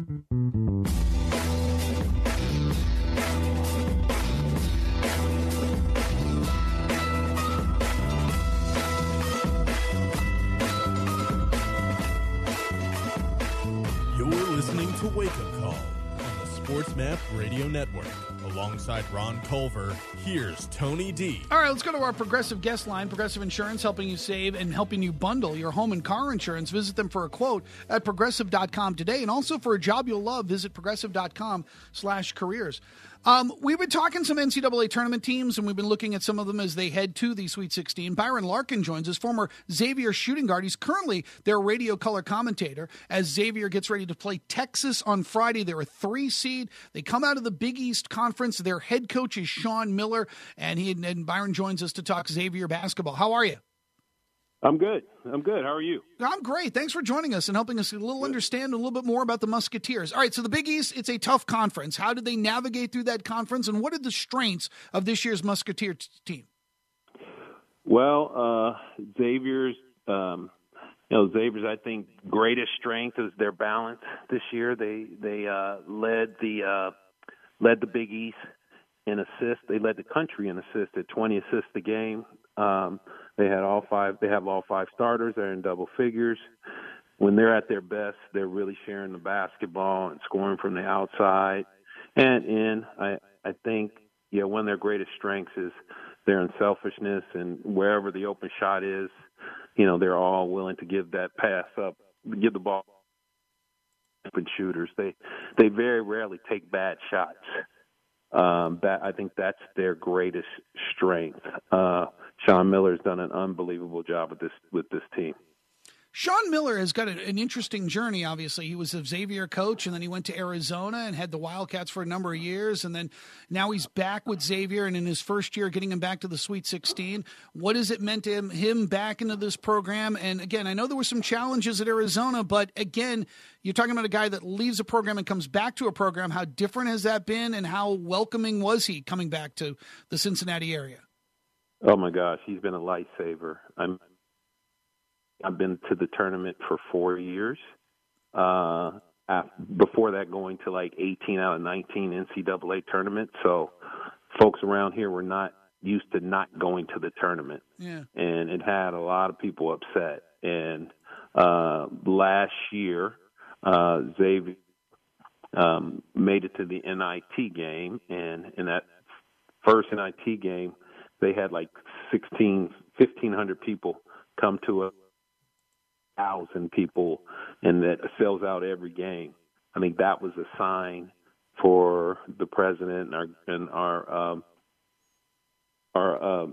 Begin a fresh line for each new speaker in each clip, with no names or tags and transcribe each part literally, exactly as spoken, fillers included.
You're listening to Wake Up Call on the Sports Map Radio Network. Alongside Ron Culver, here's Tony D.
All right, let's go to our Progressive guest line. Progressive Insurance, helping you save and helping you bundle your home and car insurance. Visit them for a quote at progressive dot com today. And also for a job you'll love, visit progressive dot com slash careers. Um, we've been talking some N C double A tournament teams, and we've been looking at some of them as they head to the Sweet sixteen. Byron Larkin joins us, former Xavier shooting guard. He's currently their radio color commentator as Xavier gets ready to play Texas on Friday. They're a three seed. They come out of the Big East Conference. Their head coach is Sean Miller, and he and Byron joins us to talk Xavier basketball. How are you?
I'm good. I'm good. How are you?
I'm great. Thanks for joining us and helping us a little understand a little bit more about the Musketeers. All right, so the Big East, it's a tough conference. How did they navigate through that conference, and what are the strengths of this year's Musketeer t- team?
Well, uh, Xavier's, um, you know, Xavier's, I think, greatest strength is their balance this year. They they uh, led the uh, led the Big East in assists. They led the country in assists at twenty assists a game. Um, They had all five. They have all five starters. They're in double figures. When they're at their best, they're really sharing the basketball and scoring from the outside and in. I I think yeah, one of their greatest strengths is their unselfishness, and wherever the open shot is, you know, they're all willing to give that pass up, give the ball open shooters. They they very rarely take bad shots. Um, that I think that's their greatest strength. Uh, Sean Miller's done an unbelievable job with this with this team.
Sean Miller has got an interesting journey, obviously. He was a Xavier coach, and then he went to Arizona and had the Wildcats for a number of years, and then now he's back with Xavier, and in his first year getting him back to the Sweet sixteen. What has it meant to him, him back into this program? And, again, I know there were some challenges at Arizona, but, again, you're talking about a guy that leaves a program and comes back to a program. How different has that been, and how welcoming was he coming back to the Cincinnati area?
Oh, my gosh, he's been a lifesaver. I'm I've been to the tournament for four years. Uh, after, before that, going to like eighteen out of nineteen N C double A tournaments. So folks around here were not used to not going to the tournament.
Yeah.
And it had a lot of people upset. And uh, last year, uh, Xavier um, made it to the N I T game. And in that first N I T game, they had like sixteen, fifteen hundred people come to a thousand people, and that sells out every game. I think that was a sign for the president and our and our um, our uh,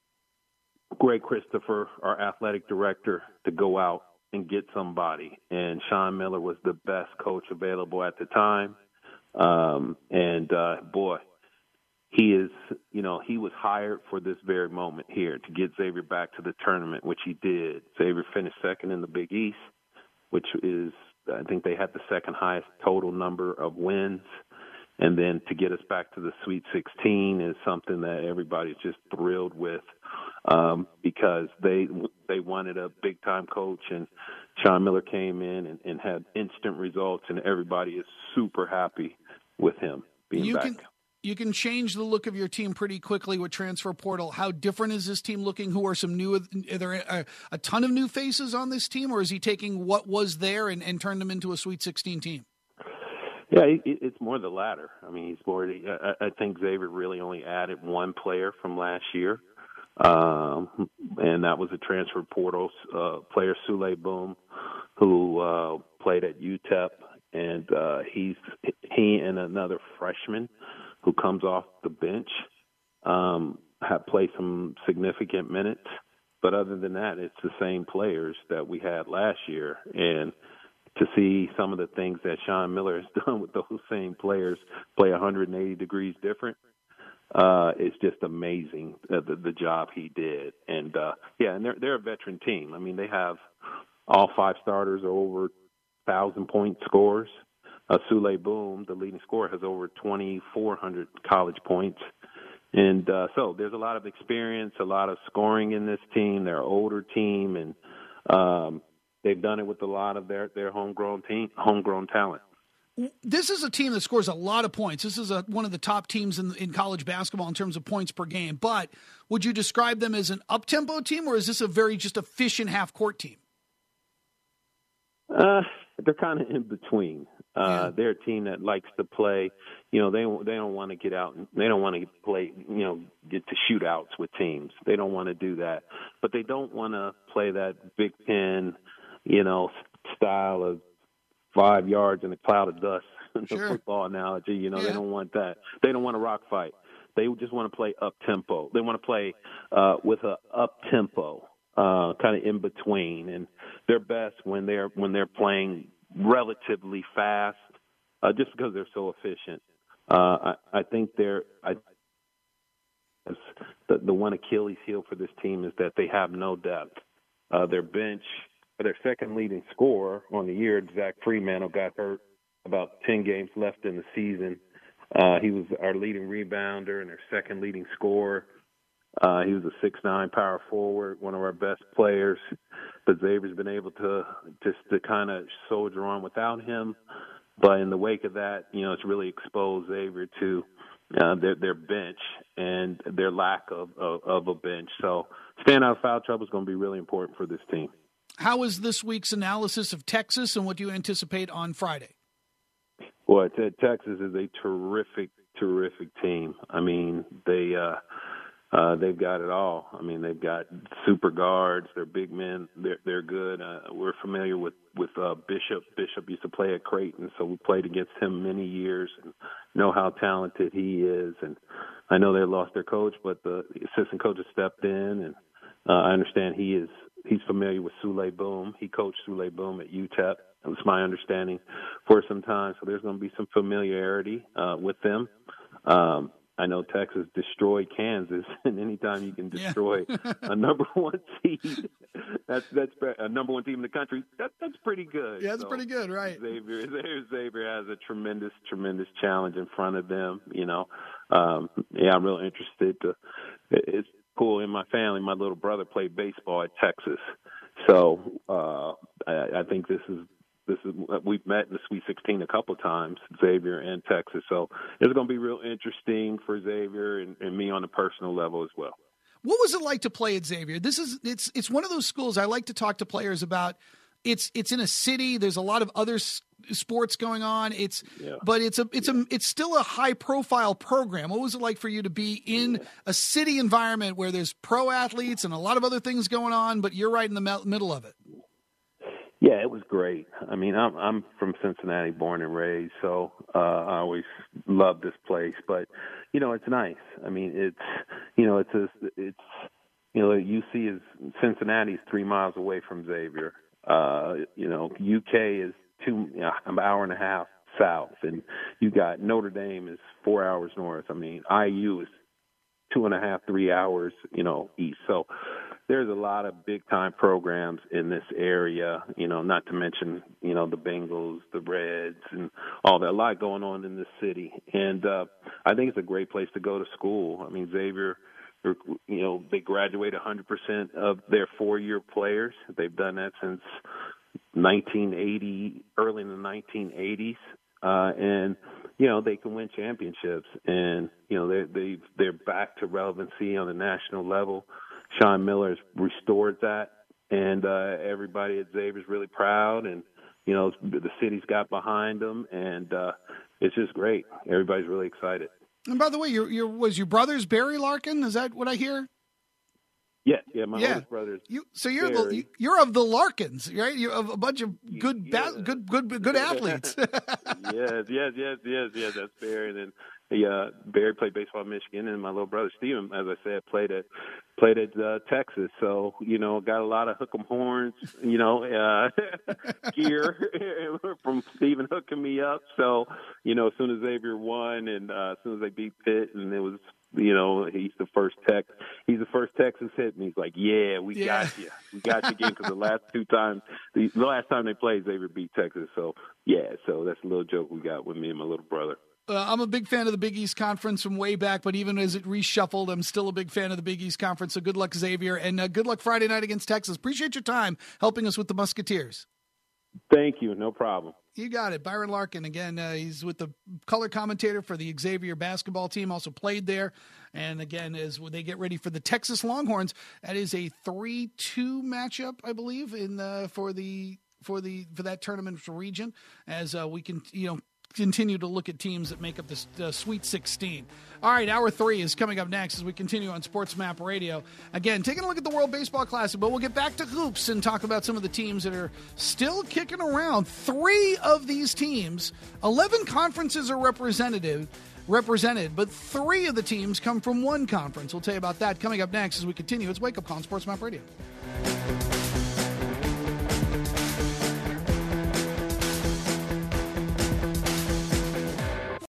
Greg Christopher, our athletic director, to go out and get somebody. And Sean Miller was the best coach available at the time. Um, and uh, boy, he is, you know, he was hired for this very moment here to get Xavier back to the tournament, which he did. Xavier finished second in the Big East, which is, I think they had the second highest total number of wins. And then to get us back to the Sweet sixteen is something that everybody's just thrilled with, um, because they they wanted a big-time coach, and Sean Miller came in and, and had instant results, and everybody is super happy with him being
you
back.
Can- You can change the look of your team pretty quickly with transfer portal. How different is this team looking? Who are some new? Are there a, a ton of new faces on this team, or is he taking what was there and, and turned them into a Sweet sixteen team?
Yeah, it, it's more the latter. I mean, he's more. I, I think Xavier really only added one player from last year, um, and that was a transfer portal uh, player, Sule Boom, who uh, played at U T E P, and uh, he's he and another freshman who comes off the bench, um, have played some significant minutes. But other than that, it's the same players that we had last year. And to see some of the things that Sean Miller has done with those same players play one hundred eighty degrees different, uh, it's just amazing, uh, the, the job he did. And, uh, yeah, and they're, they're a veteran team. I mean, they have all five starters are over one thousand point scorers. Uh, Sule Boom, the leading scorer, has over twenty-four hundred college points. And uh, so there's a lot of experience, a lot of scoring in this team. They're an older team, and um, they've done it with a lot of their, their homegrown team, homegrown talent.
This is a team that scores a lot of points. This is a, one of the top teams in, in college basketball in terms of points per game. But would you describe them as an up-tempo team, or is this a very just efficient half-court team?
Uh, they're kind of in between. Uh,
Yeah.
They're a team that likes to play. You know, they they don't want to get out. And they don't want to play. You know, get to shootouts with teams. They don't want to do that. But they don't want to play that Big Ten, you know, style of five yards in a cloud of dust. The
Sure.
football analogy. You know,
Yeah.
they don't want that. They don't want a rock fight. They just want to play up tempo. They want to play uh, with a up tempo, uh, kind of in between, and they're best when they're when they're playing relatively fast, uh, just because they're so efficient. Uh, I, I think they're I, the, the one Achilles heel for this team is that they have no depth. Uh, their bench, their second leading scorer on the year, Zach Freemantle, got hurt about ten games left in the season. Uh, he was our leading rebounder and their second leading scorer. Uh, he was a six nine power forward, one of our best players. But Xavier's been able to just to kind of soldier on without him. But in the wake of that, you know, it's really exposed Xavier to uh, their their bench and their lack of, of, of a bench. So staying out of foul trouble is going to be really important for this team.
How is this week's analysis of Texas, and what do you anticipate on Friday?
Well, Texas is a terrific, terrific team. I mean, they uh, uh, they've got it all. I mean, they've got super guards. They're big men. They're they're good. Uh, we're familiar with with uh, Bishop. Bishop used to play at Creighton, so we played against him many years and know how talented he is. And I know they lost their coach, but the assistant coach has stepped in, and uh, I understand he is he's familiar with Sule Boom. He coached Sule Boom at U T E P. That was my understanding for some time. So there's going to be some familiarity uh, with them. Um, I know Texas destroyed Kansas, and anytime you can destroy yeah. a number one seed, that's that's a number one team in the country. That, that's pretty good.
Yeah, that's
so
pretty good, right?
Xavier, Xavier, Xavier has a tremendous, tremendous challenge in front of them. You know, um, yeah, I'm real interested. To, it's cool in my family. My little brother played baseball at Texas, so uh, I, I think this is. This is we've met in the Sweet sixteen a couple of times, Xavier and Texas. So it's going to be real interesting for Xavier and, and me on a personal level as well.
What was it like to play at Xavier? This is it's it's one of those schools I like to talk to players about. It's it's in a city. There's a lot of other s- sports going on. It's yeah. but it's a it's a it's still a high profile program. What was it like for you to be in yeah. a city environment where there's pro athletes and a lot of other things going on, but you're right in the me- middle of it?
Yeah, it was great. I mean, I'm I'm from Cincinnati, born and raised, so uh, I always loved this place. But you know, it's nice. I mean, it's you know, it's a, it's you know, U C is Cincinnati's three miles away from Xavier. Uh, you know, U K is two you know, an hour and a half south, and you got Notre Dame is four hours north. I mean, I U is two and a half, three hours, you know, east. So there's a lot of big-time programs in this area, you know, not to mention, you know, the Bengals, the Reds, and all that. A lot going on in this city. And uh, I think it's a great place to go to school. I mean, Xavier, you know, they graduate one hundred percent of their four-year players. They've done that since nineteen eighty, early in the nineteen eighties. Uh, and, you know, they can win championships. And, you know, they, they, they're back to relevancy on the national level. Sean Miller has restored that, and uh, everybody at Xavier is really proud, and you know the city's got behind them, and uh, it's just great. Everybody's really excited.
And by the way, your your was your brother's Barry Larkin? Is that what I hear?
Yeah, yeah, my
yeah.
oldest brother's.
You so you're the, you're of the Larkins, right? You're of a bunch of good, yeah. ba- good, good, good athletes.
yes, yes, yes, yes, yes. That's Barry. And then he, uh, Barry played baseball in Michigan, and my little brother Steven, as I said, played at played at uh, Texas. So you know, got a lot of hook 'em horns, you know, uh, gear from Steven hooking me up. So you know, as soon as Xavier won, and uh, as soon as they beat Pitt, and it was. You know, he's the first Tex. He's the first Texas hit me. He's like, "Yeah, we yeah. got you. We got you again." Because the last two times, the, the last time they played, Xavier beat Texas. So yeah, so that's a little joke we got with me and my little brother.
Uh, I'm a big fan of the Big East Conference from way back, but even as it reshuffled, I'm still a big fan of the Big East Conference. So good luck, Xavier, and uh, good luck Friday night against Texas. Appreciate your time helping us with the Musketeers.
Thank you. No problem.
You got it. Byron Larkin, again, uh, he's with the color commentator for the Xavier basketball team, also played there. And again, as they get ready for the Texas Longhorns, that is a three two matchup, I believe, in uh, for the for the for that tournament region. As uh, we can, you know, continue to look at teams that make up this uh, Sweet sixteen. All right, hour three is coming up next as we continue on Sports Map Radio. Again, taking a look at the World Baseball Classic, but we'll get back to hoops and talk about some of the teams that are still kicking around. Three of these teams, eleven conferences are representative. represented, but three of the teams come from one conference. We'll tell you about that coming up next as we continue. It's Wake Up Call on Sports Map Radio.